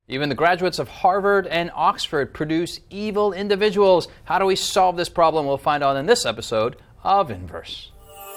Even the graduates of Harvard and Oxford produce evil individuals. How do we solve this problem? We'll find out in this episode of Inverse.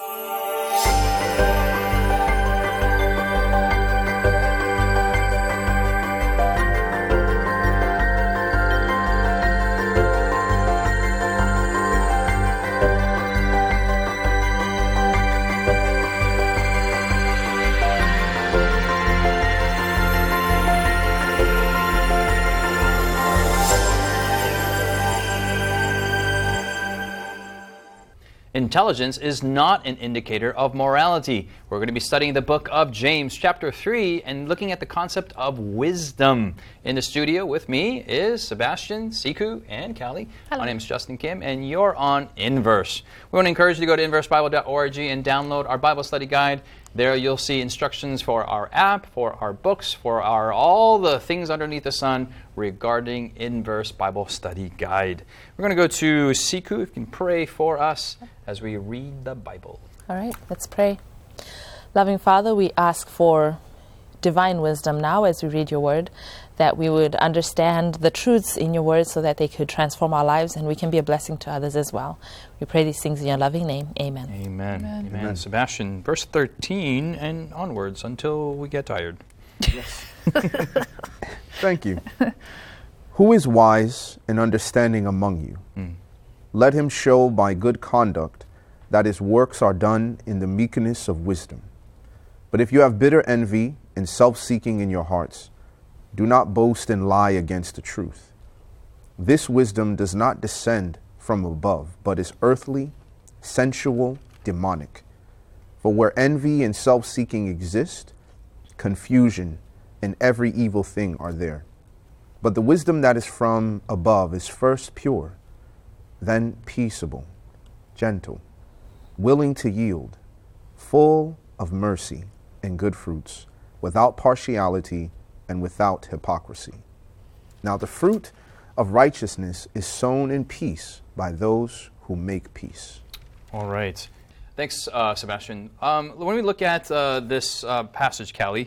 Intelligence is not an indicator of morality. We're going to be studying the book of James, chapter 3, and looking at the concept of wisdom. In the studio with me is Sebastian, Siku, and Callie. Hello. My name is Justin Kim, and you're on Inverse. We want to encourage you to go to inversebible.org and download our Bible study guide. There you'll see instructions for our app, for our books, for all the things underneath the sun regarding Inverse Bible Study Guide. We're going to go to Siku, if you can pray for us as we read the Bible. All right, let's pray. Loving Father, we ask for divine wisdom now as we read your word, that we would understand the truths in your word so that they could transform our lives and we can be a blessing to others as well. We pray these things in your loving name. Amen. Amen. Amen. Amen. Sebastian, verse 13 and onwards until we get tired. Yes. Thank you. Who is wise and understanding among you? Let him show by good conduct that his works are done in the meekness of wisdom. But if you have bitter envy and self-seeking in your hearts, do not boast and lie against the truth. This wisdom does not descend from above, but is earthly, sensual, demonic. For where envy and self-seeking exist, confusion and every evil thing are there. But the wisdom that is from above is first pure, then peaceable, gentle, willing to yield, full of mercy and good fruits, without partiality and without hypocrisy. Now the fruit of righteousness is sown in peace by those who make peace. All right. Thanks, Sebastian. When we look at this passage, Callie,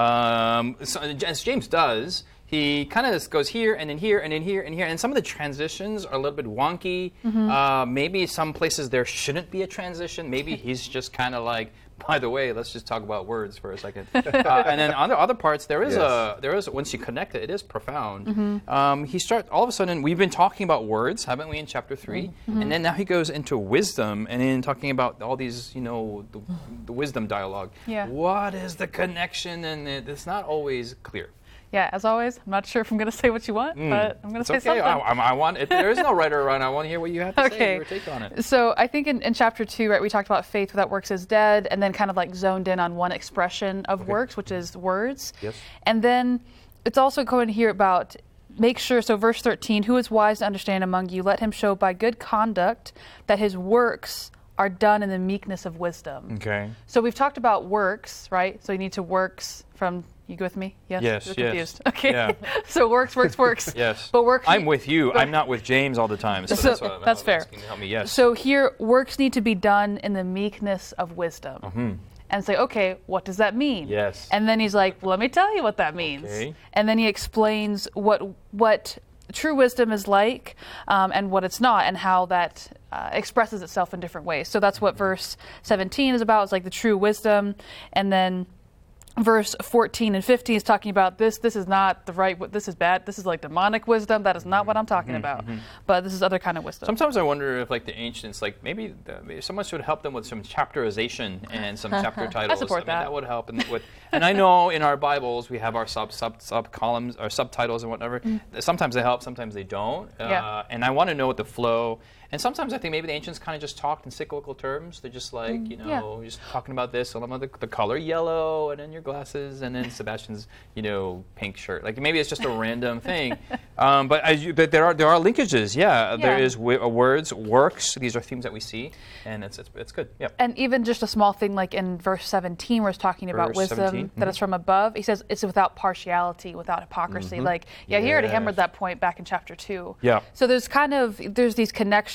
as James does, he kind of goes here and then here and then here and here, and some of the transitions are a little bit wonky. Maybe some places there shouldn't be a transition. Maybe he's just kind of like, by the way, let's just talk about words for a second. And then on the other parts, there is once you connect it, it is profound. He starts all of a sudden. We've been talking about words, haven't we, in chapter 3? And then now he goes into wisdom, and then talking about all these, the wisdom dialogue. Yeah. What is the connection? And it's not always clear. Yeah, as always, I'm not sure if I'm going to say what you want, but I'm going to say something. I want. There is no right or wrong. I want to hear what you have to say. Your take on it. So I think in chapter 2, right, we talked about faith without works is dead, and then kind of like zoned in on one expression of works, which is words. Yes. And then it's also going to hear about make sure. So verse 13, who is wise to understand among you? Let him show by good conduct that his works are done in the meekness of wisdom. Okay. So we've talked about works, right? So you need to works from. You go with me? Yes. Yes. You're confused. Yes. Okay. Yeah. So works. Yes. But works. I'm with you. I'm not with James all the time. So that's fair. Help me. Yes. So here, works need to be done in the meekness of wisdom. And say, okay, what does that mean? Yes. And then he's like, well, let me tell you what that means. Okay. And then he explains what true wisdom is like, and what it's not, and how that expresses itself in different ways. So that's what verse 17 is about. It's like the true wisdom, and then verse 14 and 15 is talking about this is not the right, this is bad, this is like demonic wisdom, that is not what I'm talking about, but this is other kind of wisdom. Sometimes I wonder if like the ancients, like maybe someone should help them with some chapterization and some chapter titles. I support that. That would help. And I know in our Bibles we have our sub columns or subtitles and whatever. Sometimes they help, sometimes they don't. And I want to know what the flow. And sometimes I think maybe the ancients kind of just talked in cyclical terms. They're just like, just talking about this, and about the color yellow, and then your glasses, and then Sebastian's, pink shirt. Like maybe it's just a random thing. But there are linkages. Yeah. There is words, works. These are themes that we see, and it's good. Yeah. And even just a small thing like in verse 17, where it's talking about wisdom that is from above. He says it's without partiality, without hypocrisy. He already hammered that point back in chapter 2. Yeah. So there's these connections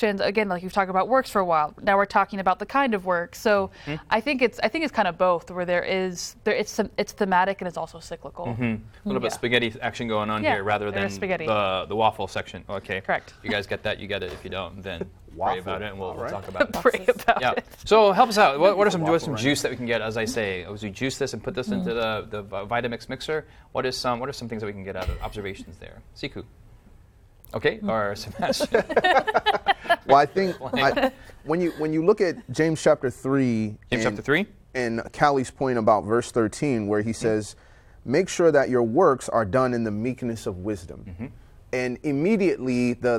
actions. Again, like you've talked about works for a while. Now we're talking about the kind of work. So I think it's kind of both, where it's thematic and it's also cyclical. A little bit spaghetti action going on here rather there than is spaghetti. the waffle section. Okay. Correct. You guys get that? You get it. If you don't, then pray Waffle. about it and we'll All right. talk about it. Pray about it. So help us out. What are some Waffle, right? juice that we can get? As I say, as we juice this and put this into the Vitamix mixer, what are some things that we can get out of observations there? Siku. Okay, or Sebastian. Well, I think when you look at James chapter 3, James chapter 3? and Callie's point about verse 13, where he says, "Make sure that your works are done in the meekness of wisdom." And immediately the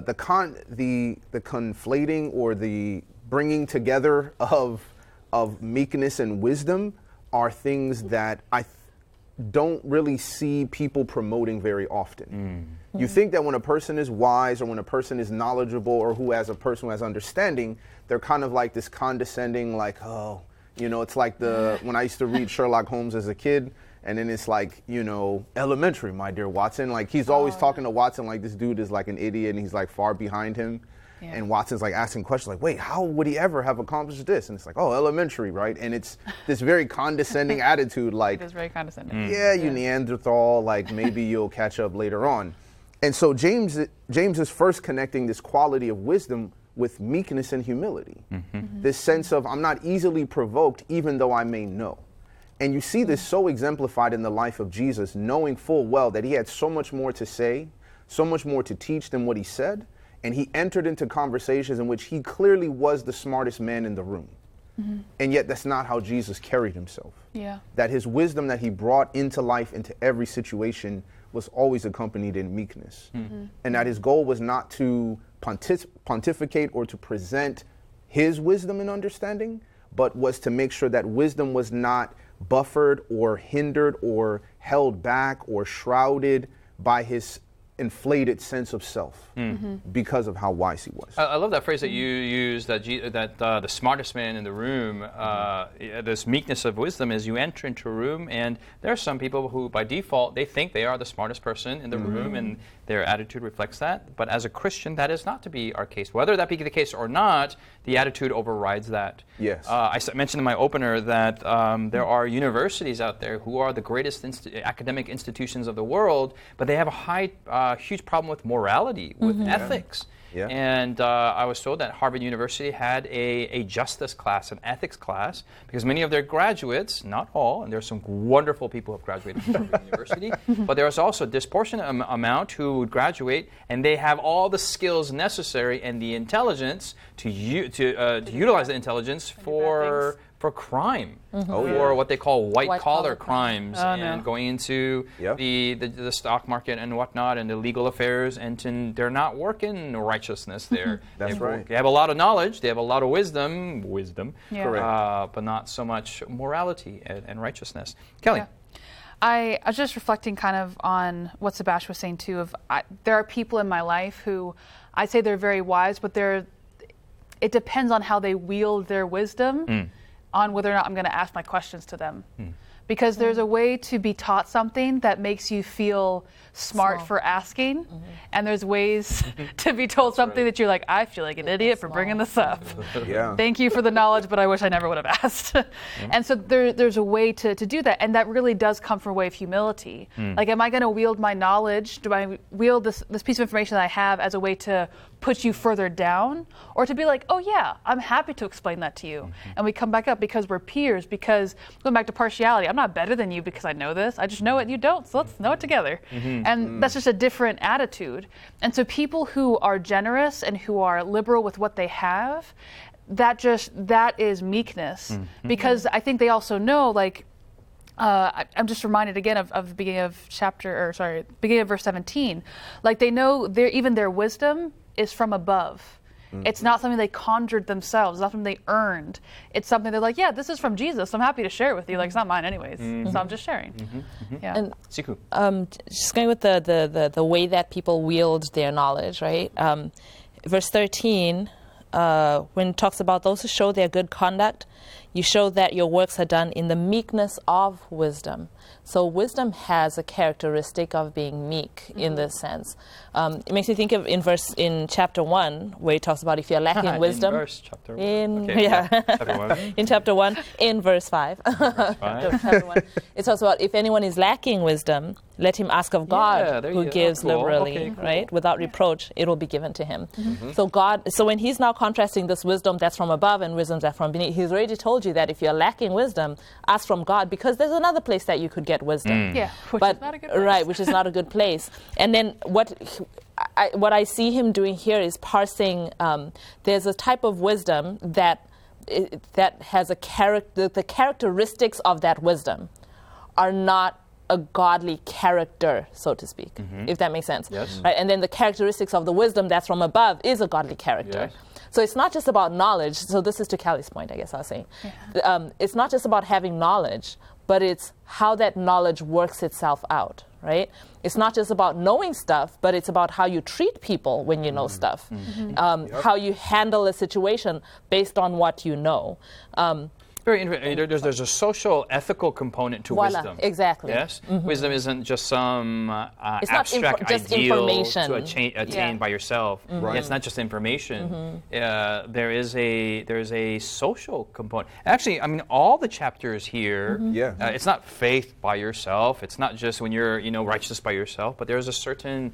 conflating or the bringing together of meekness and wisdom are things that I don't really see people promoting very often. You think that when a person is wise or when a person is knowledgeable or a person who has understanding, they're kind of like this condescending, like, oh, it's like when I used to read Sherlock Holmes as a kid, and then it's like, elementary, my dear Watson. Like, he's always talking to Watson like this dude is like an idiot and he's like far behind him. Yeah. And Watson's like asking questions like, wait, how would he ever have accomplished this? And it's like, oh, elementary, right? And it's this very condescending attitude, like, It is very condescending. yeah, you Neanderthal, like maybe you'll catch up later on. And so James is first connecting this quality of wisdom with meekness and humility. This sense of, I'm not easily provoked even though I may know. And you see this so exemplified in the life of Jesus, knowing full well that he had so much more to say, so much more to teach than what he said. And he entered into conversations in which he clearly was the smartest man in the room. And yet that's not how Jesus carried himself. Yeah. That his wisdom that he brought into life, into every situation, was always accompanied in meekness. And that his goal was not to pontificate or to present his wisdom and understanding, but was to make sure that wisdom was not buffered or hindered or held back or shrouded by his inflated sense of self because of how wise he was. I love that phrase that you use, that the smartest man in the room, this meekness of wisdom is you enter into a room and there are some people who by default, they think they are the smartest person in the room and their attitude reflects that. But as a Christian, that is not to be our case. Whether that be the case or not, the attitude overrides that. Yes. I mentioned in my opener that there are universities out there who are the greatest academic institutions of the world, but they have a huge problem with morality, with ethics. Yeah. And I was told that Harvard University had a justice class, an ethics class, because many of their graduates, not all, and there's some wonderful people who have graduated from Harvard University, but there's also a disproportionate amount who would graduate and they have all the skills necessary and the intelligence to utilize the intelligence for crime, or what they call white-collar crimes, going into the stock market and whatnot, and the legal affairs, and they're not working righteousness there. That's right. They have a lot of knowledge, they have a lot of wisdom, Correct. but not so much morality and righteousness. Kelly. Yeah. I was just reflecting kind of on what Sebastian was saying too. There are people in my life who I say they're very wise, but it depends on how they wield their wisdom. On whether or not I'm going to ask my questions to them. Because there's a way to be taught something that makes you feel smart for asking, and there's ways to be told something that you're like, I feel like an idiot for bringing this up. Yeah. Thank you for the knowledge, but I wish I never would have asked. And so there's a way to do that, and that really does come from a way of humility. Like, am I going to wield my knowledge? Do I wield this piece of information that I have as a way to put you further down, or to be like, oh yeah, I'm happy to explain that to you, and we come back up because we're peers, because going back to partiality, I'm not better than you because I know this, I just know it and you don't, so let's know it together. And that's just a different attitude. And so people who are generous and who are liberal with what they have, that is meekness, because I think they also know, like, I'm just reminded again of the beginning of beginning of verse 17. Like, they know even their wisdom is from above. It's not something they conjured themselves. It's not something they earned. It's something they're like, yeah, this is from Jesus. I'm happy to share it with you. Like, it's not mine anyways. So I'm just sharing. Yeah. And Siku. just going with the way that people wield their knowledge, right? Verse 13, when it talks about those who show their good conduct, You show that your works are done in the meekness of wisdom. So wisdom has a characteristic of being meek in this sense. It makes me think of in chapter 1, where he talks about if you're lacking wisdom. In verse chapter 1. Chapter 1, in verse 5. Chapter 1. It talks about if anyone is lacking wisdom, let him ask of God, who gives liberally, right? Without reproach, it will be given to him. So when he's now contrasting this wisdom that's from above and wisdom that's from beneath, he's already told you that if you're lacking wisdom, ask from God, because there's another place that you could get wisdom. Yeah, which is not a good place. Right, which is not a good place. And then what I see him doing here is parsing. There's a type of wisdom that has a character. The characteristics of that wisdom are not a godly character, so to speak, if that makes sense. Yes. Right? And then the characteristics of the wisdom that's from above is a godly character. Yes. So it's not just about knowledge. So this is to Callie's point, I guess I was saying. Yeah. It's not just about having knowledge, but it's how that knowledge works itself out, right? It's not just about knowing stuff, but it's about how you treat people when you know stuff, how you handle a situation based on what you know. Very interesting. There's a social, ethical component to wisdom. Exactly. Yes? Wisdom isn't just some It's abstract not just ideal information. to attain by yourself. Right. It's not just information. There is a social component. Actually, I mean, all the chapters here, it's not faith by yourself. It's not just when you're righteous by yourself, but there's a certain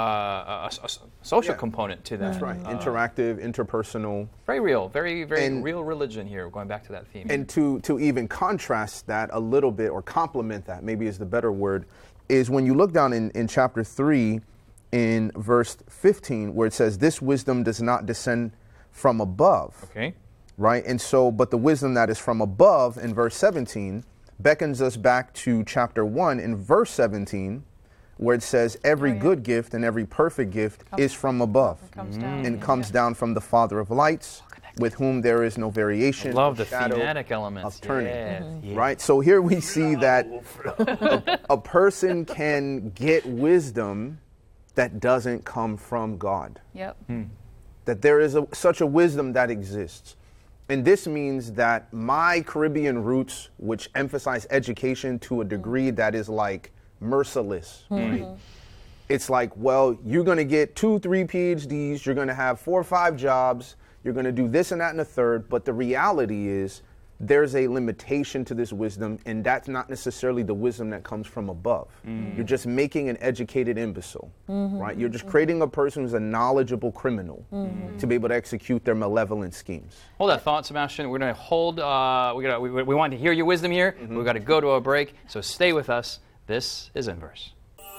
a social component to that. That's right. Interactive, interpersonal. Very real. Very real religion here, going back to that theme. And to even contrast that a little bit, or complement that, maybe is the better word, is when you look down in chapter 3 in verse 15, where it says, this wisdom does not descend from above. Okay. Right? And so, but the wisdom that is from above in verse 17 beckons us back to chapter 1 in verse 17, where it says, every good gift and every perfect gift is from above and comes down from the Father of lights, with whom there is no variation. I love the shadow thematic elements of turning. Yeah. Right? So here we see that a person can get wisdom that doesn't come from God. Yep. That there is such a wisdom that exists. And this means that my Caribbean roots, which emphasize education to a degree that is like merciless, right? It's like, well, you're going to get 2-3 PhDs, you're going to have 4 or 5 jobs, you're going to do this and that and the third, but the reality is there's a limitation to this wisdom, and that's not necessarily the wisdom that comes from above. You're just making an educated imbecile, right? You're just creating a person who's a knowledgeable criminal to be able to execute their malevolent schemes. Hold that thought, Sebastian. We're going to hold, we want to hear your wisdom here. We've got to go to a break, so stay with us. This is Inverse.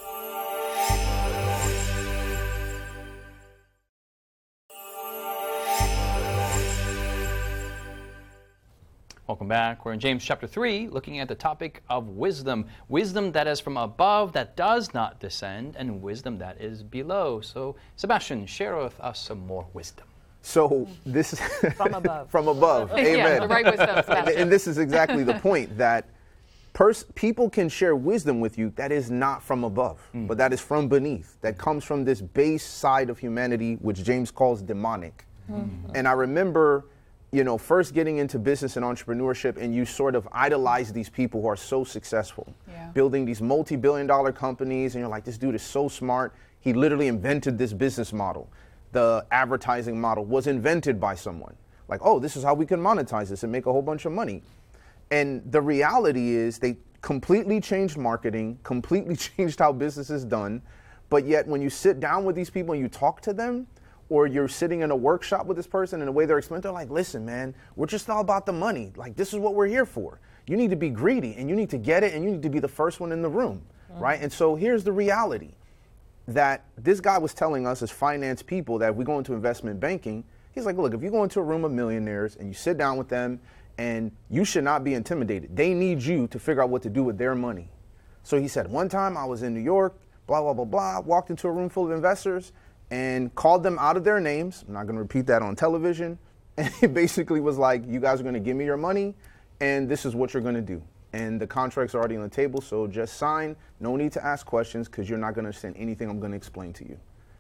Welcome back. We're in James chapter 3, looking at the topic of wisdom. Wisdom that is from above, that does not descend, and wisdom that is below. So, Sebastian, share with us some more wisdom. So this is From above. From above. Amen. Yeah, the right wisdom, Sebastian. And this is exactly the point, that people can share wisdom with you that is not from above, but that is from beneath, that comes from this base side of humanity, which James calls demonic. And I remember, first getting into business and entrepreneurship, and you sort of idolize these people who are so successful, building these multi-billion-dollar companies, and you're like, this dude is so smart. He literally invented this business model. The advertising model was invented by someone. Like, oh, this is how we can monetize this and make a whole bunch of money. And the reality is they completely changed marketing, completely changed how business is done. But yet when you sit down with these people and you talk to them, or you're sitting in a workshop with this person and the way they're explaining, they're like, listen, man, we're just all about the money. Like, this is what we're here for. You need to be greedy, and you need to get it, and you need to be the first one in the room, right? And so here's the reality, that this guy was telling us as finance people that if we go into investment banking, he's like, look, if you go into a room of millionaires and you sit down with them, and you should not be intimidated. They need you to figure out what to do with their money. So he said, one time I was in New York, blah, blah, blah, blah, walked into a room full of investors and called them out of their names. I'm not going to repeat that on television. And it basically was like, you guys are going to give me your money, and this is what you're going to do. And the contracts are already on the table, so just sign. No need to ask questions, because you're not going to understand anything I'm going to explain to you.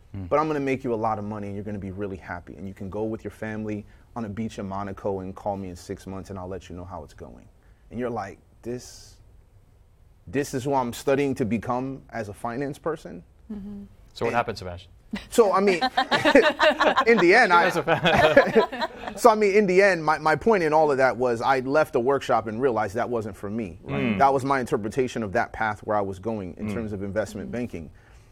but I'm going to make you a lot of money and you're going to be really happy. And you can go with your family on a beach in Monaco and call me in 6 months and I'll let you know how it's going. And you're like, this is who I'm studying to become as a finance person? So what happened, Sebastian? So, I mean, in the end, my point in all of that was I left the workshop and realized that wasn't for me. Right? That was my interpretation of that path where I was going in terms of investment banking.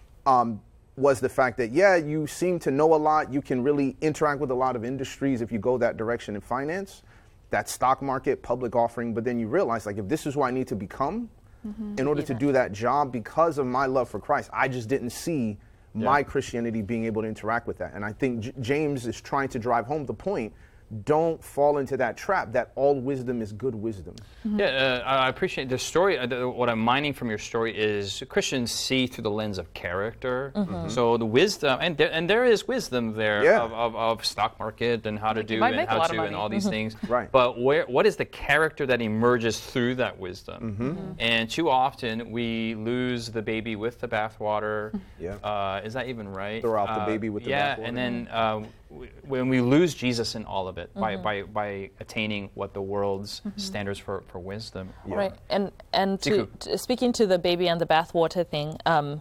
Was the fact that, yeah, you seem to know a lot. You can really interact with a lot of industries if you go that direction in finance, that stock market, public offering. But then you realize, like, if this is who I need to become in order to do that job because of my love for Christ, I just didn't see my Christianity being able to interact with that. And I think James is trying to drive home the point. Don't fall into that trap that all wisdom is good wisdom. Yeah, I appreciate the story. What I'm mining from your story is Christians see through the lens of character. So the wisdom, and there is wisdom there of stock market and how to do and how to and all these things. Right. But what is the character that emerges through that wisdom? And too often we lose the baby with the bathwater. Is that even right? Throw out the baby with the bathwater. And then when we lose Jesus in all of it by attaining what the world's standards for wisdom are. Right, and speaking to the baby and the bathwater thing,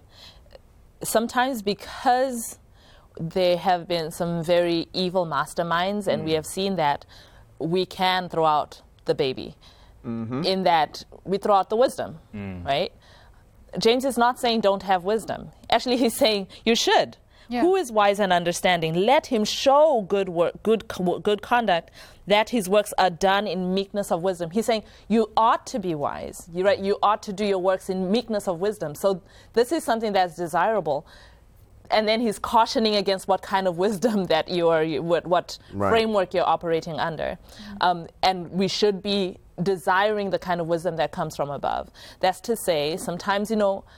sometimes because there have been some very evil masterminds, and we have seen that we can throw out the baby, in that we throw out the wisdom, right? James is not saying don't have wisdom. Actually, he's saying you should. Yeah. Who is wise and understanding? Let him show good work, good conduct, that his works are done in meekness of wisdom. He's saying you ought to be wise. You ought to do your works in meekness of wisdom. So this is something that's desirable. And then he's cautioning against what kind of wisdom that what framework you're operating under. And we should be desiring the kind of wisdom that comes from above. That's to say, sometimes,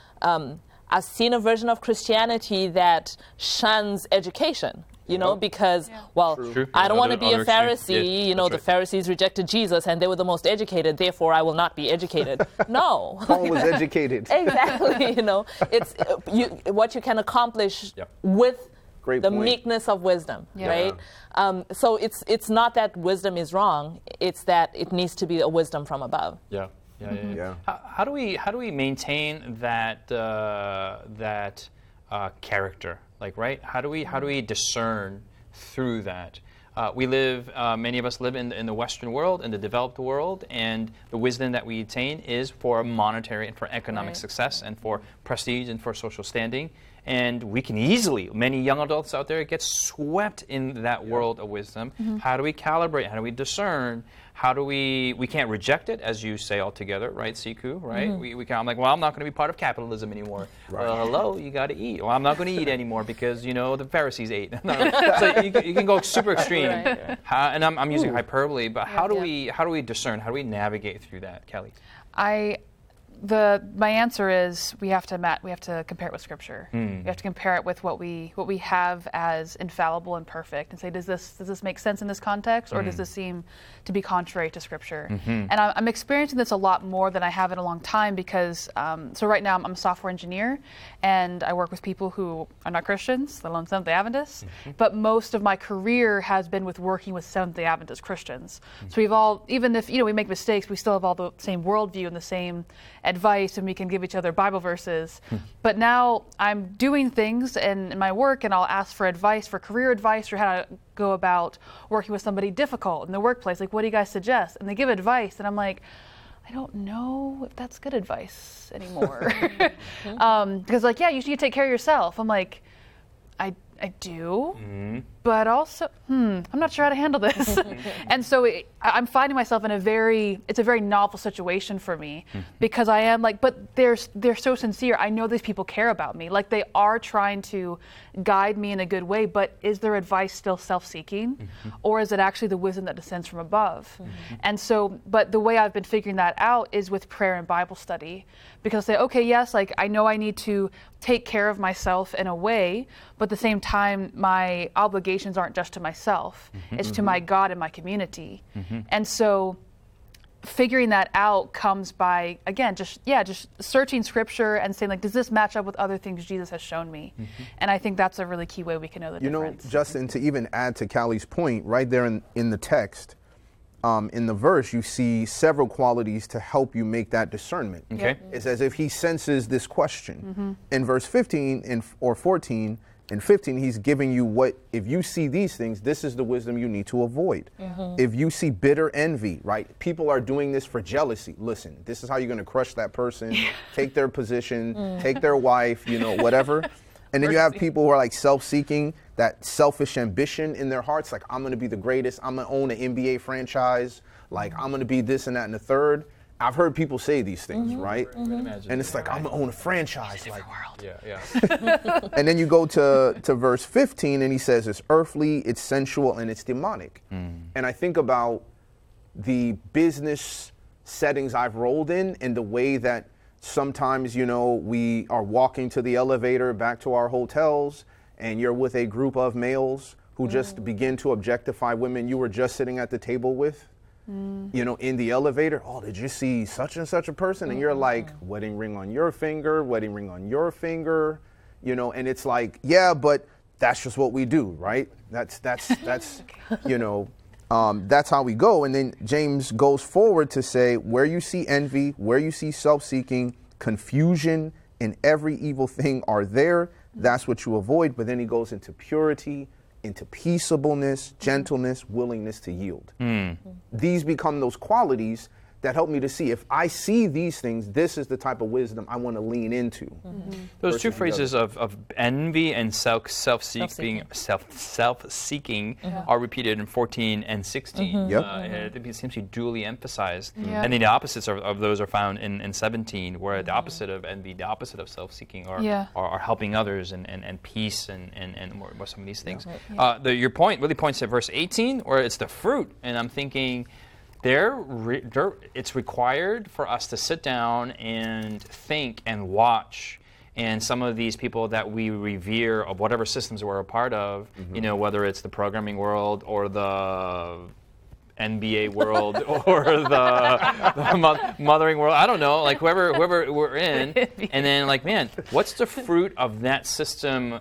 I've seen a version of Christianity that shuns education, because, I don't want to be a Pharisee. The Pharisees rejected Jesus and they were the most educated, therefore I will not be educated. No. Paul was educated. Exactly, it's what you can accomplish with the meekness of wisdom, right? So it's not that wisdom is wrong, it's that it needs to be a wisdom from above. Yeah. How do we maintain that character? Right? How do we discern through that? Many of us live in the Western world, in the developed world, and the wisdom that we attain is for monetary and for economic success and for prestige and for social standing. And we can easily, many young adults out there, get swept in that world of wisdom. How do we calibrate? How do we discern? How do we can't reject it, as you say altogether, right, Siku, right? We can't, I'm like, I'm not going to be part of capitalism anymore. Right. Well, hello, you got to eat. Well, I'm not going to eat anymore because, the Pharisees ate. So you can go super extreme. Right. And I'm using hyperbole, but how do we discern? How do we navigate through that, Kelly? My answer is we have to compare it with Scripture. We have to compare it with what we have as infallible and perfect, and say, does this make sense in this context, or does this seem to be contrary to Scripture? And I'm experiencing this a lot more than I have in a long time because so right now I'm a software engineer, and I work with people who are not Christians, let alone Seventh-day Adventists. But most of my career has been with working with Seventh-day Adventist Christians. So we've all, even if we make mistakes, we still have all the same worldview and the same advice, and we can give each other Bible verses. But now I'm doing things in my work, and I'll ask for advice, for career advice, or how to go about working with somebody difficult in the workplace. Like, what do you guys suggest? And they give advice, and I'm like, I don't know if that's good advice anymore. Because you should take care of yourself. I'm like, I do, but also, I'm not sure how to handle this. And so I'm finding myself in it's a very novel situation for me because I am like, but they're so sincere. I know these people care about me. Like, they are trying to guide me in a good way, but is their advice still self-seeking, or is it actually the wisdom that descends from above? And so, but the way I've been figuring that out is with prayer and Bible study, because I say, okay, yes, like I know I need to take care of myself in a way, but at the same time, my obligations aren't just to myself. It's to my God and my community. And so figuring that out comes by, again, just searching scripture and saying, like, does this match up with other things Jesus has shown me? And I think that's a really key way we can know the difference. You know, Justin, to even add to Callie's point, right there in the text, in the verse, you see several qualities to help you make that discernment. Okay. It's as if he senses this question. In verse 15 or 14 and 15, he's giving you what, if you see these things, this is the wisdom you need to avoid. If you see bitter envy, right? People are doing this for jealousy. Listen, this is how you're going to crush that person, take their position, take their wife, you know, whatever. And then you have people who are like self-seeking, that selfish ambition in their hearts, like, I'm going to be the greatest, I'm going to own an NBA franchise, like, I'm going to be this and that and the third. I've heard people say these things, right? And it's like, I'm going to own a franchise. Like, Yeah. and then you go to verse 15 and he says it's earthly, it's sensual, and it's demonic. And I think about the business settings I've rolled in and the way that sometimes, you know, we are walking to the elevator back to our hotels and you're with a group of males who just begin to objectify women you were just sitting at the table with. You know, in the elevator, oh, did you see such and such a person? And you're like, wedding ring on your finger, wedding ring on your finger, you know, and it's like, yeah, but that's just what we do, right? That's you know, that's how we go. And then James goes forward to say, where you see envy, where you see self-seeking, confusion, and every evil thing are there, that's what you avoid. But then he goes into purity, into peaceableness, gentleness, willingness to yield. These become those qualities that help me to see, if I see these things, this is the type of wisdom I want to lean into. Those two phrases of envy and self-seeking are repeated in 14 and 16. It seems to be duly emphasized. And then the opposites of those are found in 17, where the opposite of envy, the opposite of self-seeking are helping others and peace and more some of these things. Your point really points to verse 18, where it's the fruit. And I'm thinking, it's required for us to sit down and think and watch. And some of these people that we revere, of whatever systems we're a part of, you know, whether it's the programming world or the NBA world or the mothering world, I don't know, like whoever we're in. And then, like, man, what's the fruit of that system,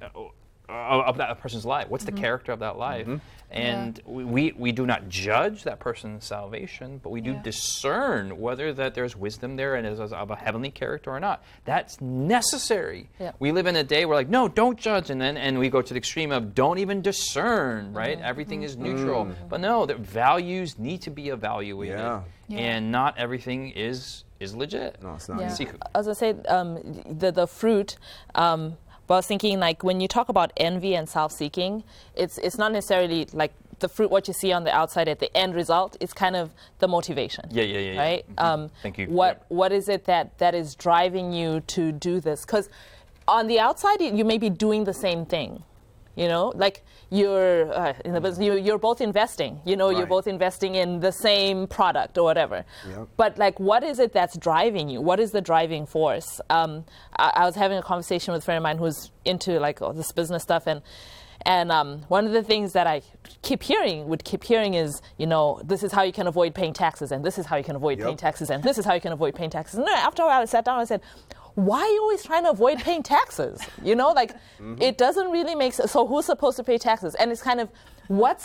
of that person's life? What's the character of that life? And we do not judge that person's salvation, but we do discern whether that there's wisdom there and is of a heavenly character or not. That's necessary. We live in a day where, like, no, don't judge, and we go to the extreme of don't even discern, right? Everything is neutral. But no, the values need to be evaluated, and not everything is legit. No, it's not. I was going to say, the fruit, but I was thinking, like, when you talk about envy and self-seeking, it's not necessarily like the fruit, what you see on the outside at the end result. It's kind of the motivation. Right? Thank you. What is it that is driving you to do this? Because on the outside, you may be doing the same thing. You know, like you're in the business, you're both investing. You know, you're both investing in the same product or whatever. But, like, what is it that's driving you? What is the driving force? I was having a conversation with a friend of mine who's into, like, all this business stuff, and one of the things that I keep hearing is, you know, this is how you can avoid paying taxes, and this is how you can avoid paying taxes, and this is how you can avoid paying taxes. And after a while, I sat down and I said, why are you always trying to avoid paying taxes? You know, like, it doesn't really make sense. So who's supposed to pay taxes? And it's kind of, what's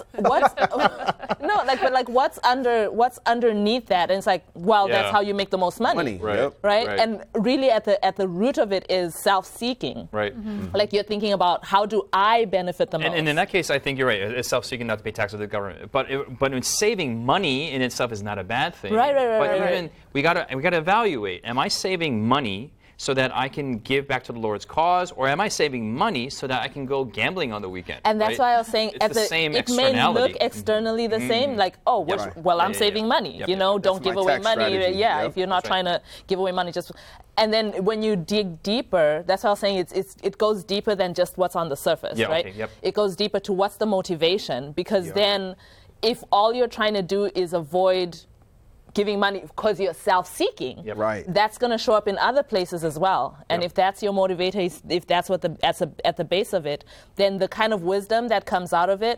no, like, but, like, what's underneath that? And it's like, well, that's how you make the most money. Right? And really at the root of it is self-seeking. Like, you're thinking about, how do I benefit the most? And in that case, I think you're right. It's self-seeking not to pay taxes to the government. But in saving money in itself is not a bad thing. But even we gotta evaluate. Am I saving money so that I can give back to the Lord's cause, or am I saving money so that I can go gambling on the weekend? And that's why I was saying, it's the same it may look externally the same, like, oh, well, I'm saving money. You know, don't give away money. If you're not trying to give away money, just. And then when you dig deeper, that's why I was saying it goes deeper than just what's on the surface, right? It goes deeper to what's the motivation, because then if all you're trying to do is avoid giving money because you're self-seeking, that's going to show up in other places as well. And if that's your motivator, if that's what at the base of it, then the kind of wisdom that comes out of it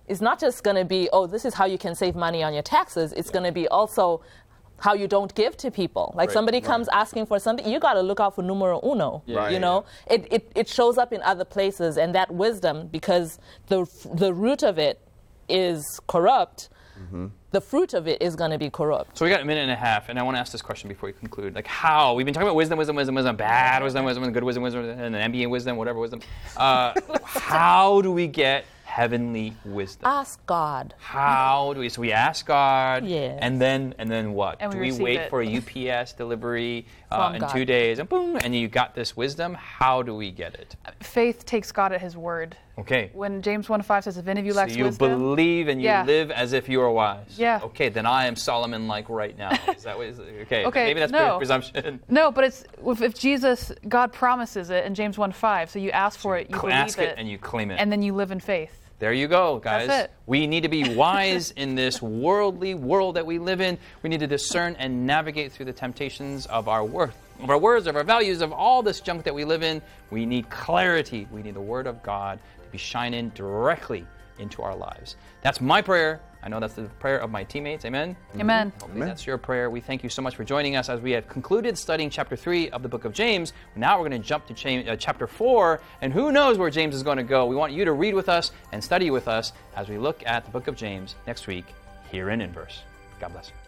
is not just going to be, oh, this is how you can save money on your taxes. It's going to be also how you don't give to people. Like somebody comes asking for something, you got to look out for numero uno. You know, it shows up in other places, and that wisdom, because the root of it is corrupt. The fruit of it is going to be corrupt. So we got a minute and a half, and I want to ask this question before we conclude. Like, how? We've been talking about wisdom, bad wisdom, good wisdom, and ambient wisdom, whatever wisdom. How do we get heavenly wisdom? Ask God. How do we? So we ask God, Yes. and then what? And do we we receive wait it. for a UPS delivery From in God. 2 days, and boom, and you got this wisdom? How do we get it? Faith takes God at his word. Okay. When James 1:5 says, if any of you So lacks you wisdom, believe and you live as if you are wise. Yeah. Okay, then I am Solomon-like right now. Is that what? Okay. Okay, Maybe that's no. presumption. no, but it's if Jesus, God promises it in James 1:5, so you ask for it, you believe Ask it and you claim it. and then you live in faith. There you go, guys. That's it. We need to be wise in this worldly world that we live in. We need to discern and navigate through the temptations of our worth, of our words, of our values, of all this junk that we live in. We need clarity. We need the Word of God to be shining directly into our lives. That's my prayer. I know that's the prayer of my teammates. Amen? Amen. Hopefully that's your prayer. We thank you so much for joining us as we have concluded studying chapter 3 of the book of James. Now we're going to jump to chapter 4, and who knows where James is going to go. We want you to read with us and study with us as we look at the book of James next week here in Inverse. God bless you.